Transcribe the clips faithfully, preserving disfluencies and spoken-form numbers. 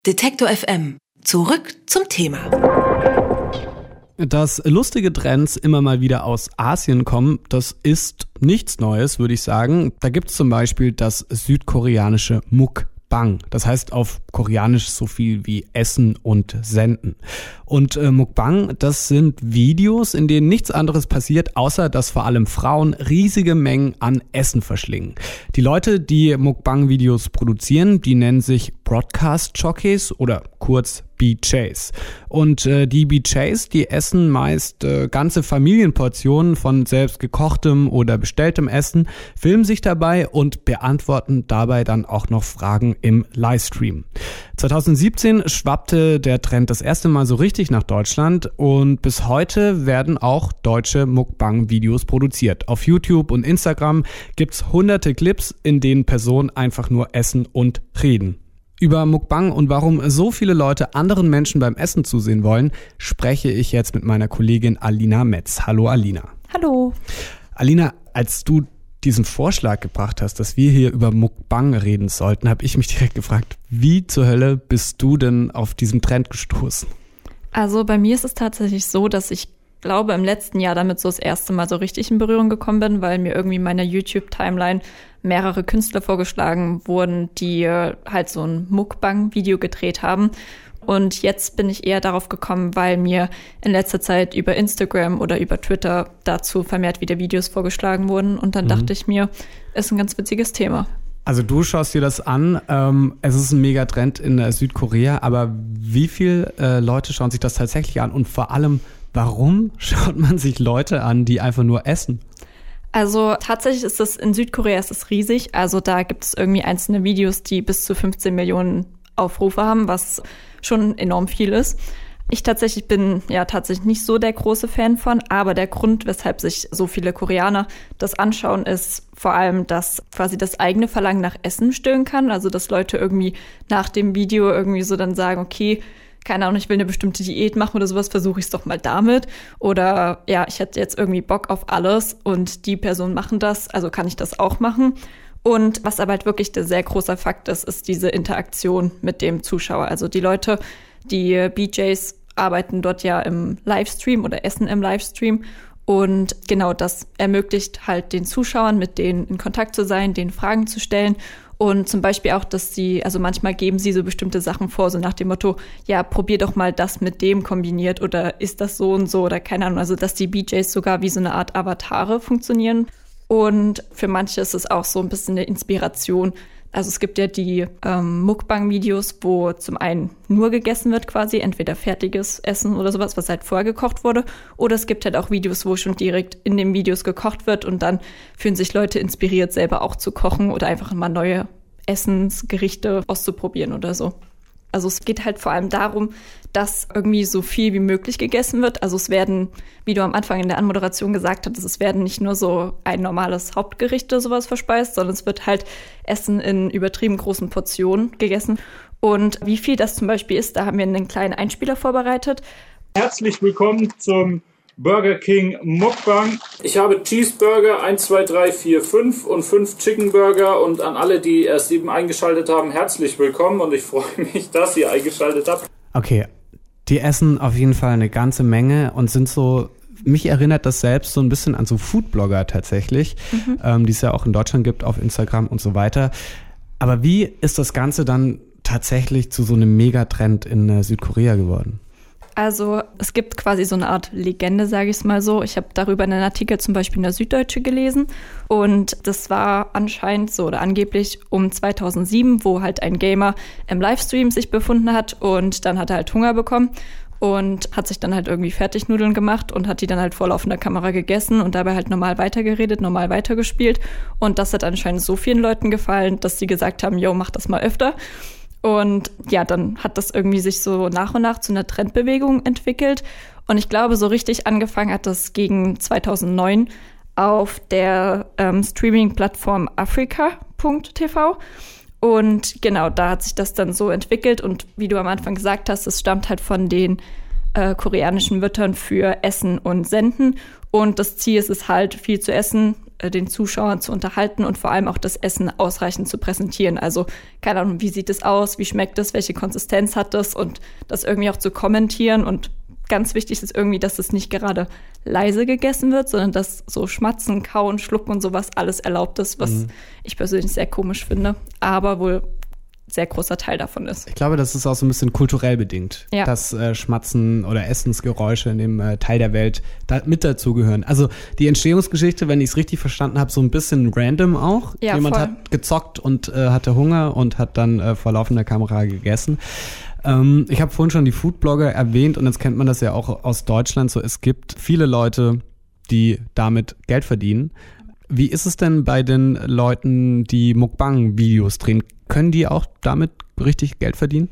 Detektor F M. Zurück zum Thema. Dass lustige Trends immer mal wieder aus Asien kommen, das ist nichts Neues, würde ich sagen. Da gibt es zum Beispiel das südkoreanische Mukbang. Das heißt auf Koreanisch so viel wie Essen und Senden. Und äh, Mukbang, das sind Videos, in denen nichts anderes passiert, außer dass vor allem Frauen riesige Mengen an Essen verschlingen. Die Leute, die Mukbang-Videos produzieren, die nennen sich Broadcast-Jockeys oder kurz B Js. Und äh, die B Js, die essen meist äh, ganze Familienportionen von selbst gekochtem oder bestelltem Essen, filmen sich dabei und beantworten dabei dann auch noch Fragen im Livestream. zwanzig siebzehn schwappte der Trend das erste Mal so richtig nach Deutschland und bis heute werden auch deutsche Mukbang-Videos produziert. Auf YouTube und Instagram gibt's hunderte Clips, in denen Personen einfach nur essen und reden. Über Mukbang und warum so viele Leute anderen Menschen beim Essen zusehen wollen, spreche ich jetzt mit meiner Kollegin Alina Metz. Hallo Alina. Hallo. Alina, als du diesen Vorschlag gebracht hast, dass wir hier über Mukbang reden sollten, habe ich mich direkt gefragt, wie zur Hölle bist du denn auf diesen Trend gestoßen? Also bei mir ist es tatsächlich so, dass ich glaube, im letzten Jahr damit so das erste Mal so richtig in Berührung gekommen bin, weil mir irgendwie in meiner YouTube-Timeline mehrere Künstler vorgeschlagen wurden, die halt so ein Mukbang-Video gedreht haben. Und jetzt bin ich eher darauf gekommen, weil mir in letzter Zeit über Instagram oder über Twitter dazu vermehrt wieder Videos vorgeschlagen wurden. Und dann mhm. dachte ich mir, ist ein ganz witziges Thema. Also du schaust dir das an, ähm, es ist ein Megatrend in äh, Südkorea, aber wie viele äh, Leute schauen sich das tatsächlich an? Und vor allem, warum schaut man sich Leute an, die einfach nur essen? Also tatsächlich ist das, in Südkorea ist es riesig. Also da gibt es irgendwie einzelne Videos, die bis zu fünfzehn Millionen Aufrufe haben, was schon enorm viel ist. Ich tatsächlich bin ja tatsächlich nicht so der große Fan von, aber der Grund, weshalb sich so viele Koreaner das anschauen, ist vor allem, dass quasi das eigene Verlangen nach Essen stillen kann. Also dass Leute irgendwie nach dem Video irgendwie so dann sagen, okay, keine Ahnung, ich will eine bestimmte Diät machen oder sowas, versuche ich es doch mal damit. Oder ja, ich hätte jetzt irgendwie Bock auf alles und die Personen machen das, also kann ich das auch machen. Und was aber halt wirklich der sehr großer Fakt ist, ist diese Interaktion mit dem Zuschauer. Also die Leute, die B Js arbeiten dort ja im Livestream oder essen im Livestream. Und genau das ermöglicht halt den Zuschauern, mit denen in Kontakt zu sein, denen Fragen zu stellen. Und zum Beispiel auch, dass sie, also manchmal geben sie so bestimmte Sachen vor, so nach dem Motto, ja, probier doch mal das mit dem kombiniert oder ist das so und so oder keine Ahnung. Also dass die B Js sogar wie so eine Art Avatare funktionieren. Und für manche ist es auch so ein bisschen eine Inspiration. Also es gibt ja die ähm, Mukbang-Videos, wo zum einen nur gegessen wird quasi, entweder fertiges Essen oder sowas, was halt vorher gekocht wurde. Oder es gibt halt auch Videos, wo schon direkt in den Videos gekocht wird und dann fühlen sich Leute inspiriert, selber auch zu kochen oder einfach mal neue Essensgerichte auszuprobieren oder so. Also es geht halt vor allem darum, dass irgendwie so viel wie möglich gegessen wird. Also es werden, wie du am Anfang in der Anmoderation gesagt hattest, es werden nicht nur so ein normales Hauptgericht oder sowas verspeist, sondern es wird halt Essen in übertrieben großen Portionen gegessen. Und wie viel das zum Beispiel ist, da haben wir einen kleinen Einspieler vorbereitet. Herzlich willkommen zum Burger King Mukbang. Ich habe Cheeseburger eins, zwei, drei, vier, fünf und fünf Chicken Burger und an alle, die erst eben eingeschaltet haben, herzlich willkommen und ich freue mich, dass ihr eingeschaltet habt. Okay, die essen auf jeden Fall eine ganze Menge und sind so, mich erinnert das selbst so ein bisschen an so Foodblogger tatsächlich, mhm. ähm, die es ja auch in Deutschland gibt auf Instagram und so weiter. Aber wie ist das Ganze dann tatsächlich zu so einem Megatrend in äh, Südkorea geworden? Also es gibt quasi so eine Art Legende, sage ich es mal so. Ich habe darüber einen Artikel zum Beispiel in der Süddeutsche gelesen und das war anscheinend so oder angeblich um zweitausendsieben, wo halt ein Gamer im Livestream sich befunden hat und dann hat er halt Hunger bekommen und hat sich dann halt irgendwie Fertignudeln gemacht und hat die dann halt vor laufender Kamera gegessen und dabei halt normal weitergeredet, normal weitergespielt und das hat anscheinend so vielen Leuten gefallen, dass sie gesagt haben, yo, mach das mal öfter. Und ja, dann hat das irgendwie sich so nach und nach zu einer Trendbewegung entwickelt. Und ich glaube, so richtig angefangen hat das gegen zweitausendneun auf der ähm, Streaming-Plattform africa punkt t v. Und genau, da hat sich das dann so entwickelt. Und wie du am Anfang gesagt hast, es stammt halt von den äh, koreanischen Wörtern für Essen und Senden. Und das Ziel ist es halt, viel zu essen den Zuschauern zu unterhalten und vor allem auch das Essen ausreichend zu präsentieren. Also keine Ahnung, wie sieht es aus, wie schmeckt es, welche Konsistenz hat es und das irgendwie auch zu kommentieren. Und ganz wichtig ist irgendwie, dass es nicht gerade leise gegessen wird, sondern dass so Schmatzen, Kauen, Schlucken und sowas alles erlaubt ist, was mhm. ich persönlich sehr komisch finde, aber wohl sehr großer Teil davon ist. Ich glaube, das ist auch so ein bisschen kulturell bedingt, ja. dass äh, Schmatzen oder Essensgeräusche in dem äh, Teil der Welt da mit dazugehören. Also die Entstehungsgeschichte, wenn ich es richtig verstanden habe, so ein bisschen random auch. Ja, Jemand voll. hat gezockt und äh, hatte Hunger und hat dann äh, vor laufender Kamera gegessen. Ähm, ich habe vorhin schon die Foodblogger erwähnt und jetzt kennt man das ja auch aus Deutschland. So, es gibt viele Leute, die damit Geld verdienen. Wie ist es denn bei den Leuten, die Mukbang-Videos drehen? Können die auch damit richtig Geld verdienen?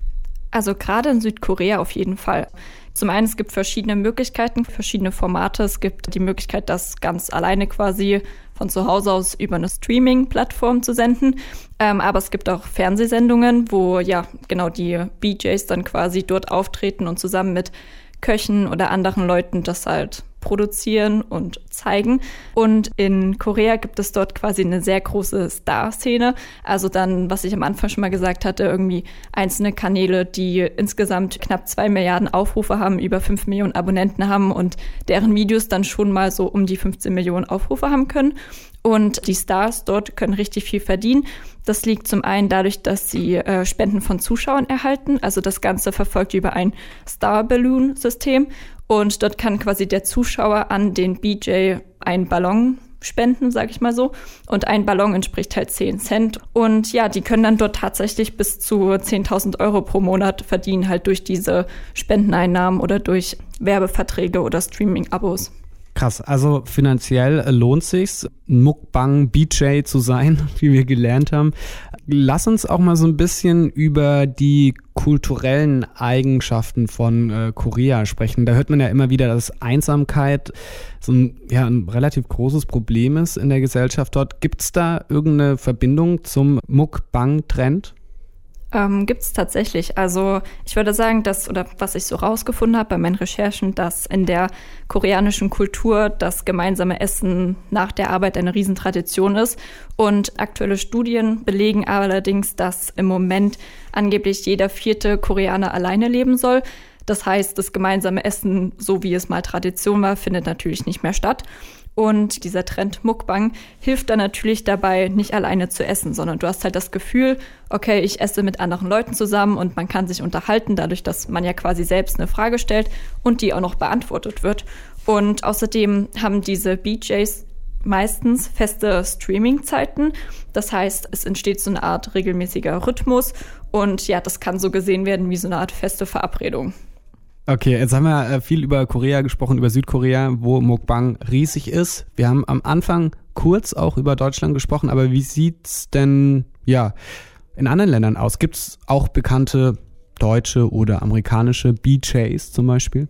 Also gerade in Südkorea auf jeden Fall. Zum einen, es gibt verschiedene Möglichkeiten, verschiedene Formate. Es gibt die Möglichkeit, das ganz alleine quasi von zu Hause aus über eine Streaming-Plattform zu senden. Ähm, aber es gibt auch Fernsehsendungen, wo ja genau die B Js dann quasi dort auftreten und zusammen mit Köchen oder anderen Leuten das halt produzieren und zeigen. Und in Korea gibt es dort quasi eine sehr große Star-Szene. Also dann, was ich am Anfang schon mal gesagt hatte, irgendwie einzelne Kanäle, die insgesamt knapp zwei Milliarden Aufrufe haben, über fünf Millionen Abonnenten haben und deren Videos dann schon mal so um die fünfzehn Millionen Aufrufe haben können. Und die Stars dort können richtig viel verdienen. Das liegt zum einen dadurch, dass sie äh, Spenden von Zuschauern erhalten. Also das Ganze verfolgt über ein Star-Balloon-System. Und dort kann quasi der Zuschauer an den B J einen Ballon spenden, sag ich mal so. Und ein Ballon entspricht halt zehn Cent. Und ja, die können dann dort tatsächlich bis zu zehntausend Euro pro Monat verdienen, halt durch diese Spendeneinnahmen oder durch Werbeverträge oder Streaming-Abos. Krass, also finanziell lohnt sich's, Mukbang B J zu sein, wie wir gelernt haben. Lass uns auch mal so ein bisschen über die kulturellen Eigenschaften von äh, Korea sprechen. Da hört man ja immer wieder, dass Einsamkeit so ein, ja, ein relativ großes Problem ist in der Gesellschaft dort. Gibt's da irgendeine Verbindung zum Mukbang-Trend? Ähm, gibt es tatsächlich. Also ich würde sagen, dass, oder was ich so rausgefunden habe bei meinen Recherchen, dass in der koreanischen Kultur das gemeinsame Essen nach der Arbeit eine Riesentradition ist. Und aktuelle Studien belegen allerdings, dass im Moment angeblich jeder vierte Koreaner alleine leben soll. Das heißt, das gemeinsame Essen, so wie es mal Tradition war, findet natürlich nicht mehr statt. Und dieser Trend Mukbang hilft dann natürlich dabei, nicht alleine zu essen, sondern du hast halt das Gefühl, okay, ich esse mit anderen Leuten zusammen und man kann sich unterhalten, dadurch, dass man ja quasi selbst eine Frage stellt und die auch noch beantwortet wird. Und außerdem haben diese B Js meistens feste Streaming-Zeiten. Das heißt, es entsteht so eine Art regelmäßiger Rhythmus und ja, das kann so gesehen werden wie so eine Art feste Verabredung. Okay, jetzt haben wir viel über Korea gesprochen, über Südkorea, wo Mukbang riesig ist. Wir haben am Anfang kurz auch über Deutschland gesprochen, aber wie sieht's denn ja in anderen Ländern aus? Gibt's auch bekannte deutsche oder amerikanische B Js zum Beispiel?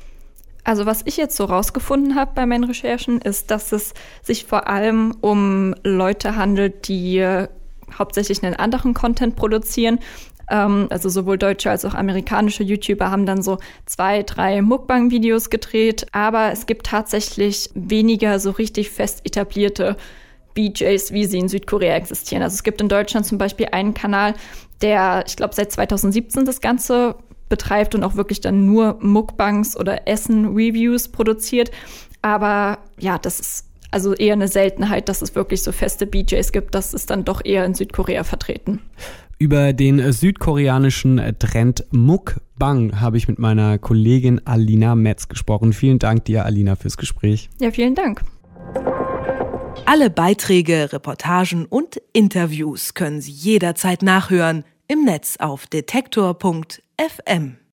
Also was ich jetzt so rausgefunden habe bei meinen Recherchen, ist, dass es sich vor allem um Leute handelt, die hauptsächlich einen anderen Content produzieren. Also sowohl deutsche als auch amerikanische YouTuber haben dann so zwei, drei Mukbang-Videos gedreht. Aber es gibt tatsächlich weniger so richtig fest etablierte B Js, wie sie in Südkorea existieren. Also es gibt in Deutschland zum Beispiel einen Kanal, der, ich glaube, seit zweitausendsiebzehn das Ganze betreibt und auch wirklich dann nur Mukbangs oder Essen-Reviews produziert. Aber ja, das ist also eher eine Seltenheit, dass es wirklich so feste B Js gibt. Das ist dann doch eher in Südkorea vertreten. Über den südkoreanischen Trend Mukbang habe ich mit meiner Kollegin Alina Metz gesprochen. Vielen Dank dir, Alina, fürs Gespräch. Ja, vielen Dank. Alle Beiträge, Reportagen und Interviews können Sie jederzeit nachhören im Netz auf detektor punkt f m.